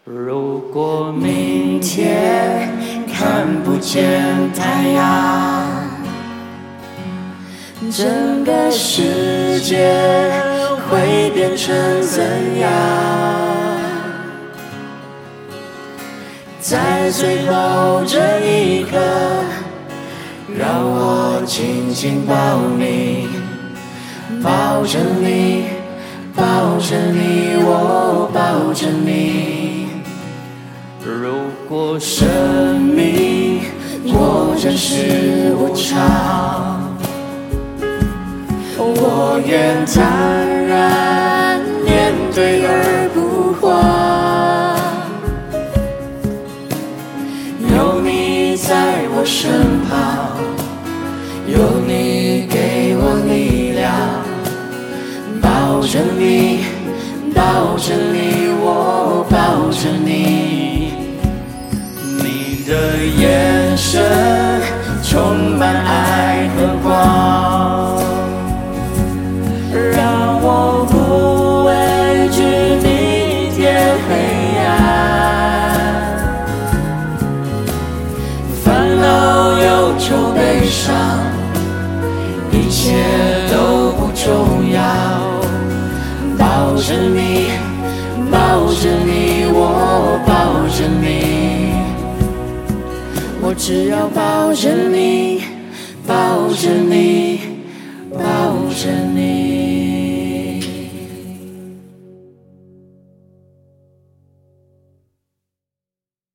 如果明天看不见太阳，整个世界会变成怎样？在最后这一刻，让我紧紧抱你，抱着你，抱着你，我抱着你。如果生命果真是无常，我愿坦然面对而不慌。有你在我身旁，有你给我力量，抱着你，抱着你，我抱着你。你的眼神充满爱和光，让我不畏惧明天黑暗。烦恼忧愁悲伤，一切都不重要。抱着你，抱着你，我抱着你。我只要抱着你，抱着你，抱着你。